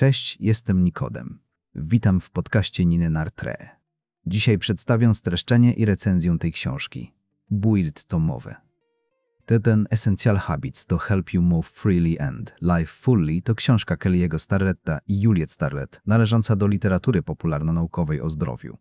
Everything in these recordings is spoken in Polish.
Cześć, jestem Nikodem. Witam w podcaście Niny Nartre. Dzisiaj przedstawiam streszczenie i recenzję tej książki. Build tomowe. Ten Essential Habits to Help You Move Freely and Live Fully to książka Kelly'ego Starretta i Juliet Starrett, należąca do literatury popularno-naukowej o zdrowiu,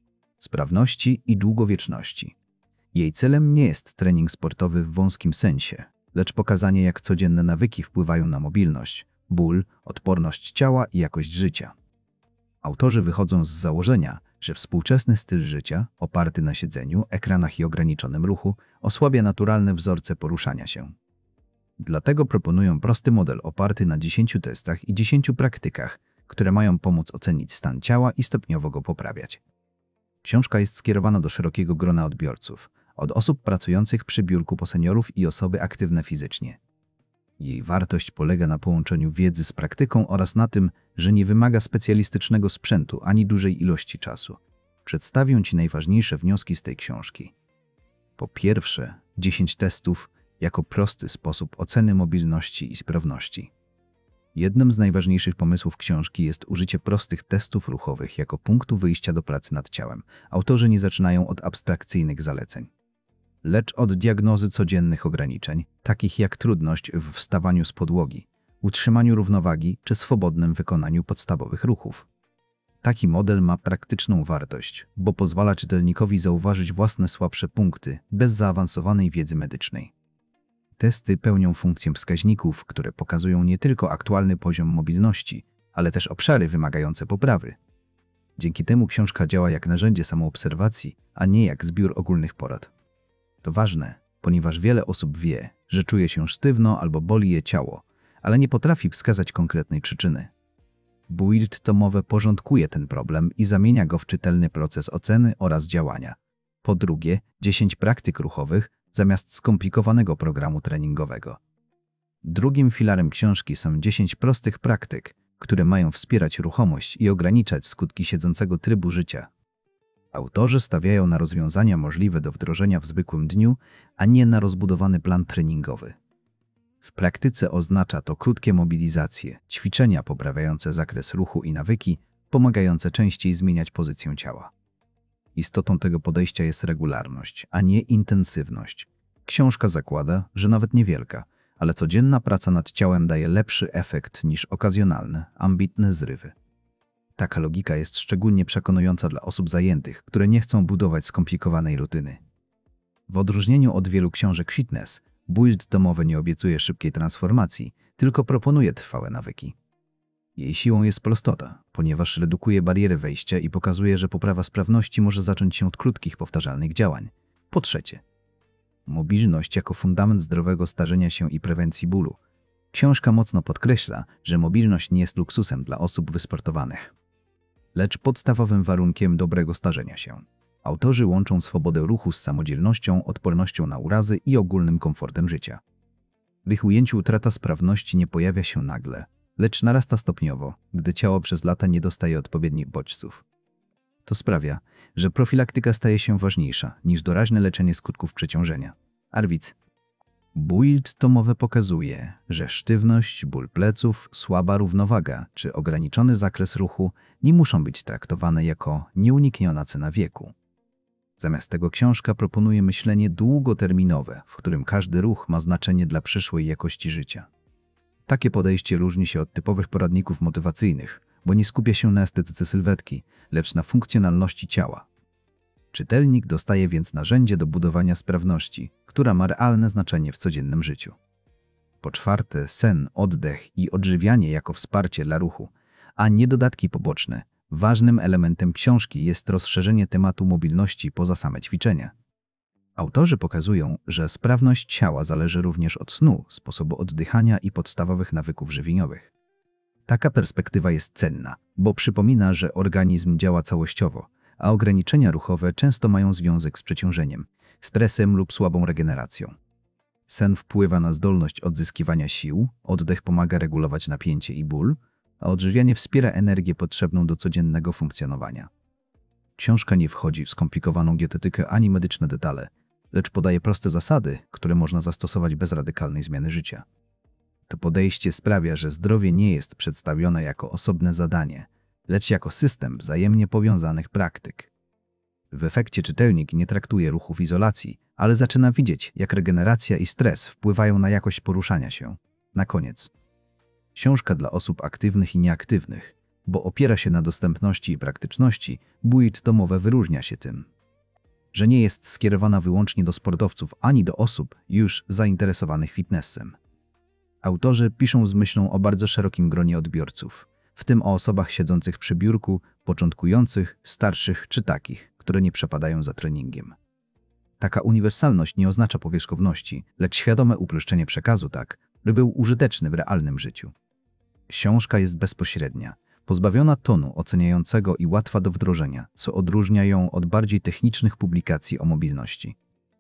sprawności i długowieczności. Jej celem nie jest trening sportowy w wąskim sensie, lecz pokazanie, jak codzienne nawyki wpływają na mobilność, ból, odporność ciała i jakość życia. Autorzy wychodzą z założenia, że współczesny styl życia, oparty na siedzeniu, ekranach i ograniczonym ruchu, osłabia naturalne wzorce poruszania się. Dlatego proponują prosty model oparty na 10 testach i 10 praktykach, które mają pomóc ocenić stan ciała i stopniowo go poprawiać. Książka jest skierowana do szerokiego grona odbiorców, od osób pracujących przy biurku po seniorów i osoby aktywne fizycznie. Jej wartość polega na połączeniu wiedzy z praktyką oraz na tym, że nie wymaga specjalistycznego sprzętu ani dużej ilości czasu. Przedstawię Ci najważniejsze wnioski z tej książki. Po pierwsze, 10 testów jako prosty sposób oceny mobilności i sprawności. Jednym z najważniejszych pomysłów książki jest użycie prostych testów ruchowych jako punktu wyjścia do pracy nad ciałem. Autorzy nie zaczynają od abstrakcyjnych zaleceń, lecz od diagnozy codziennych ograniczeń, takich jak trudność w wstawaniu z podłogi, utrzymaniu równowagi czy swobodnym wykonaniu podstawowych ruchów. Taki model ma praktyczną wartość, bo pozwala czytelnikowi zauważyć własne słabsze punkty bez zaawansowanej wiedzy medycznej. Testy pełnią funkcję wskaźników, które pokazują nie tylko aktualny poziom mobilności, ale też obszary wymagające poprawy. Dzięki temu książka działa jak narzędzie samoobserwacji, a nie jak zbiór ogólnych porad. To ważne, ponieważ wiele osób wie, że czuje się sztywno albo boli je ciało, ale nie potrafi wskazać konkretnej przyczyny. Build tomowe porządkuje ten problem i zamienia go w czytelny proces oceny oraz działania. Po drugie, 10 praktyk ruchowych zamiast skomplikowanego programu treningowego. Drugim filarem książki są 10 prostych praktyk, które mają wspierać ruchomość i ograniczać skutki siedzącego trybu życia. Autorzy stawiają na rozwiązania możliwe do wdrożenia w zwykłym dniu, a nie na rozbudowany plan treningowy. W praktyce oznacza to krótkie mobilizacje, ćwiczenia poprawiające zakres ruchu i nawyki, pomagające częściej zmieniać pozycję ciała. Istotą tego podejścia jest regularność, a nie intensywność. Książka zakłada, że nawet niewielka, ale codzienna praca nad ciałem daje lepszy efekt niż okazjonalne, ambitne zrywy. Taka logika jest szczególnie przekonująca dla osób zajętych, które nie chcą budować skomplikowanej rutyny. W odróżnieniu od wielu książek fitness, Build tomowe nie obiecuje szybkiej transformacji, tylko proponuje trwałe nawyki. Jej siłą jest prostota, ponieważ redukuje bariery wejścia i pokazuje, że poprawa sprawności może zacząć się od krótkich, powtarzalnych działań. Po trzecie, mobilność jako fundament zdrowego starzenia się i prewencji bólu. Książka mocno podkreśla, że mobilność nie jest luksusem dla osób wysportowanych, lecz podstawowym warunkiem dobrego starzenia się. Autorzy łączą swobodę ruchu z samodzielnością, odpornością na urazy i ogólnym komfortem życia. W ich ujęciu utrata sprawności nie pojawia się nagle, lecz narasta stopniowo, gdy ciało przez lata nie dostaje odpowiednich bodźców. To sprawia, że profilaktyka staje się ważniejsza niż doraźne leczenie skutków przeciążenia. Arwic. Build tomowe pokazuje, że sztywność, ból pleców, słaba równowaga czy ograniczony zakres ruchu nie muszą być traktowane jako nieunikniona cena wieku. Zamiast tego książka proponuje myślenie długoterminowe, w którym każdy ruch ma znaczenie dla przyszłej jakości życia. Takie podejście różni się od typowych poradników motywacyjnych, bo nie skupia się na estetyce sylwetki, lecz na funkcjonalności ciała. Czytelnik dostaje więc narzędzie do budowania sprawności, która ma realne znaczenie w codziennym życiu. Po czwarte, sen, oddech i odżywianie jako wsparcie dla ruchu, a nie dodatki poboczne. Ważnym elementem książki jest rozszerzenie tematu mobilności poza same ćwiczenia. Autorzy pokazują, że sprawność ciała zależy również od snu, sposobu oddychania i podstawowych nawyków żywieniowych. Taka perspektywa jest cenna, bo przypomina, że organizm działa całościowo, a ograniczenia ruchowe często mają związek z przeciążeniem, stresem lub słabą regeneracją. Sen wpływa na zdolność odzyskiwania sił, oddech pomaga regulować napięcie i ból, a odżywianie wspiera energię potrzebną do codziennego funkcjonowania. Książka nie wchodzi w skomplikowaną dietetykę ani medyczne detale, lecz podaje proste zasady, które można zastosować bez radykalnej zmiany życia. To podejście sprawia, że zdrowie nie jest przedstawione jako osobne zadanie, lecz jako system wzajemnie powiązanych praktyk. W efekcie czytelnik nie traktuje ruchu w izolacji, ale zaczyna widzieć, jak regeneracja i stres wpływają na jakość poruszania się. Na koniec. Książka dla osób aktywnych i nieaktywnych, bo opiera się na dostępności i praktyczności, Build domowe wyróżnia się tym, że nie jest skierowana wyłącznie do sportowców ani do osób już zainteresowanych fitnessem. Autorzy piszą z myślą o bardzo szerokim gronie odbiorców, w tym o osobach siedzących przy biurku, początkujących, starszych czy takich, które nie przepadają za treningiem. Taka uniwersalność nie oznacza powierzchowności, lecz świadome uproszczenie przekazu tak, by był użyteczny w realnym życiu. Książka jest bezpośrednia, pozbawiona tonu oceniającego i łatwa do wdrożenia, co odróżnia ją od bardziej technicznych publikacji o mobilności.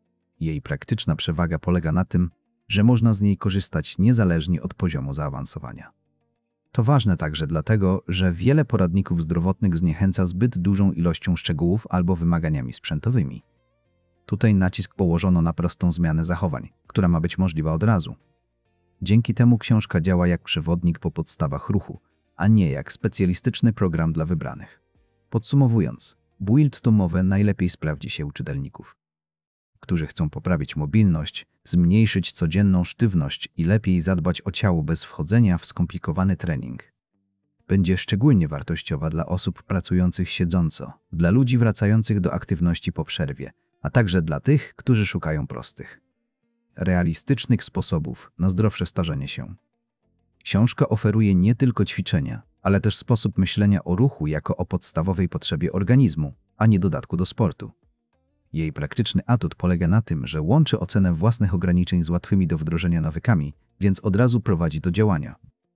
Jej praktyczna przewaga polega na tym, że można z niej korzystać niezależnie od poziomu zaawansowania. To ważne także dlatego, że wiele poradników zdrowotnych zniechęca zbyt dużą ilością szczegółów albo wymaganiami sprzętowymi. Tutaj nacisk położono na prostą zmianę zachowań, która ma być możliwa od razu. Dzięki temu książka działa jak przewodnik po podstawach ruchu, a nie jak specjalistyczny program dla wybranych. Podsumowując, Build domowe najlepiej sprawdzi się u czytelników, którzy chcą poprawić mobilność, zmniejszyć codzienną sztywność i lepiej zadbać o ciało bez wchodzenia w skomplikowany trening. Będzie szczególnie wartościowa dla osób pracujących siedząco, dla ludzi wracających do aktywności po przerwie, a także dla tych, którzy szukają prostych, realistycznych sposobów na zdrowsze starzenie się. Książka oferuje nie tylko ćwiczenia, ale też sposób myślenia o ruchu jako o podstawowej potrzebie organizmu, a nie dodatku do sportu. Jej praktyczny atut polega na tym, że łączy ocenę własnych ograniczeń z łatwymi do wdrożenia nawykami, więc od razu prowadzi do działania.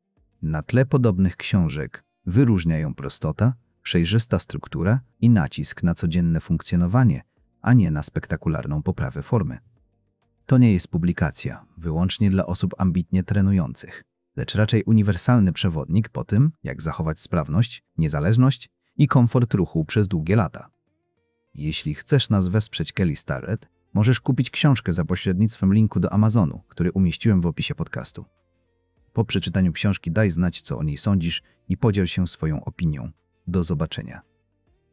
Na tle podobnych książek wyróżnia ją prostota, przejrzysta struktura i nacisk na codzienne funkcjonowanie, a nie na spektakularną poprawę formy. To nie jest publikacja wyłącznie dla osób ambitnie trenujących, lecz raczej uniwersalny przewodnik po tym, jak zachować sprawność, niezależność i komfort ruchu przez długie lata. Jeśli chcesz nas wesprzeć Kelly Starrett, możesz kupić książkę za pośrednictwem linku do Amazonu, który umieściłem w opisie podcastu. Po przeczytaniu książki daj znać, co o niej sądzisz i podziel się swoją opinią. Do zobaczenia.